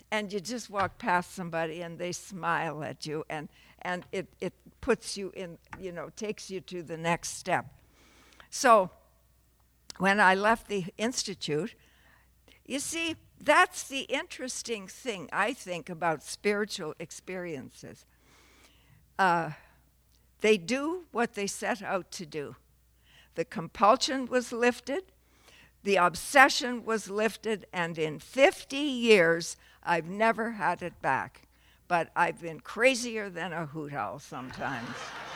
and you just walk past somebody and they smile at you, and it puts you in, takes you to the next step. So when I left the Institute, you see, that's the interesting thing, I think, about spiritual experiences. They do what they set out to do. The compulsion was lifted, the obsession was lifted, and in 50 years, I've never had it back. But I've been crazier than a hoot owl sometimes.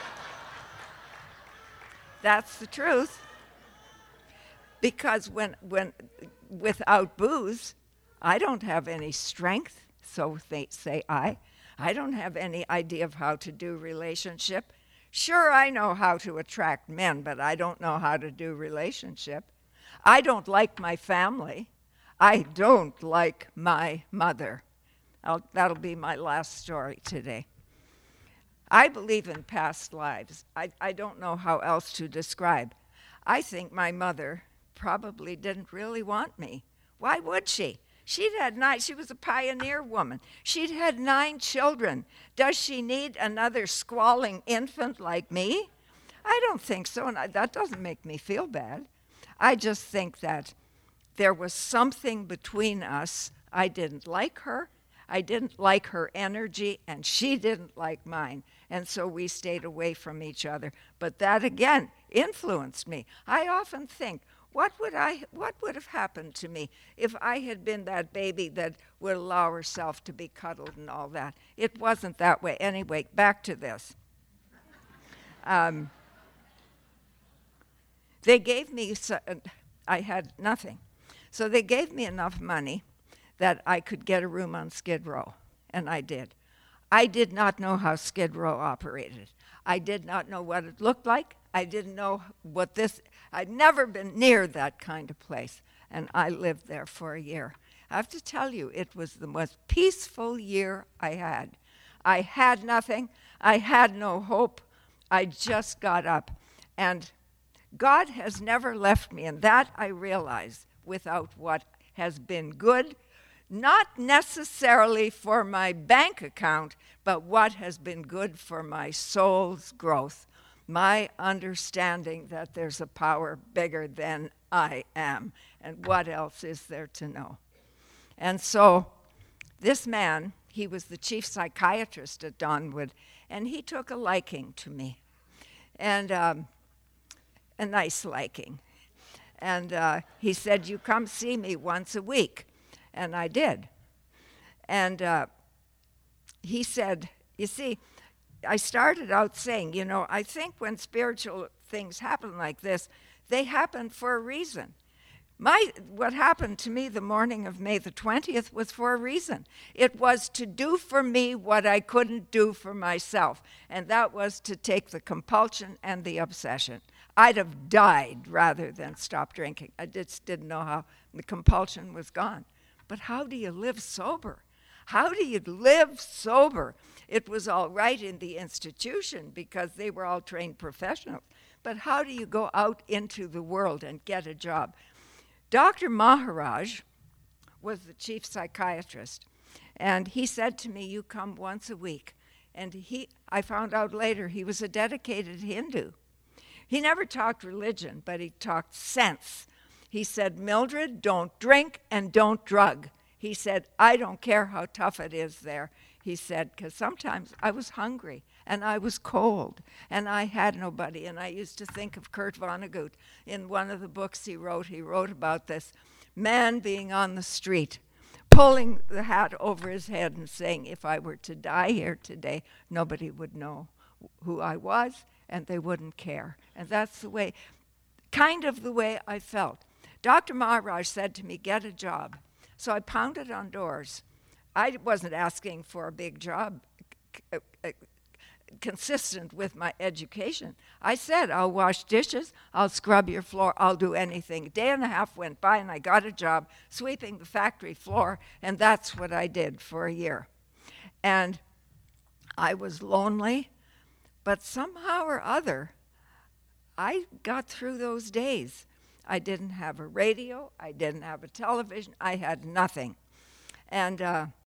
That's the truth. Because when without booze, I don't have any strength, so they say I don't have any idea of how to do relationship. Sure, I know how to attract men, but I don't know how to do relationship. I don't like my family. I don't like my mother. That'll be my last story today. I believe in past lives. I don't know how else to describe. I think my mother probably didn't really want me. Why would she? She was a pioneer woman. She'd had 9 children. Does she need another squalling infant like me? I don't think so, and that doesn't make me feel bad. I just think that there was something between us. I didn't like her. I didn't like her energy, and she didn't like mine. And so we stayed away from each other. But that, again, influenced me. I often think, what would have happened to me if I had been that baby that would allow herself to be cuddled and all that? It wasn't that way. Anyway, back to this. They gave me, I had nothing. So they gave me enough money that I could get a room on Skid Row, and I did. I did not know how Skid Row operated. I did not know what it looked like. I didn't know I'd never been near that kind of place, and I lived there for a year. I have to tell you, it was the most peaceful year I had. I had nothing. I had no hope. I just got up, and God has never left me, and that I realize without what has been good, not necessarily for my bank account, but what has been good for my soul's growth, my understanding that there's a power bigger than I am, and what else is there to know? And so this man, he was the chief psychiatrist at Donwood, and he took a liking to me, and a nice liking. And he said, you come see me once a week. And I did. And he said, you see, I started out saying, I think when spiritual things happen like this, they happen for a reason. What happened to me the morning of May the 20th was for a reason. It was to do for me what I couldn't do for myself, and that was to take the compulsion and the obsession. I'd have died rather than stop drinking. I just didn't know how. The compulsion was gone. But how do you live sober? How do you live sober? It was all right in the institution because they were all trained professionals. But how do you go out into the world and get a job? Dr. Maharaj was the chief psychiatrist, and he said to me, you come once a week. And I found out later he was a dedicated Hindu. He never talked religion, but he talked sense. He said, Mildred, don't drink and don't drug. He said, I don't care how tough it is there. He said, because sometimes I was hungry and I was cold and I had nobody. And I used to think of Kurt Vonnegut. In one of the books he wrote about this man being on the street, pulling the hat over his head and saying, if I were to die here today, nobody would know who I was and they wouldn't care. And that's kind of the way I felt. Dr. Maharaj said to me, get a job. So I pounded on doors. I wasn't asking for a big job consistent with my education. I said, I'll wash dishes, I'll scrub your floor, I'll do anything. A day and a half went by and I got a job sweeping the factory floor, and that's what I did for a year. And I was lonely, but somehow or other, I got through those days. I didn't have a radio, I didn't have a television, I had nothing. And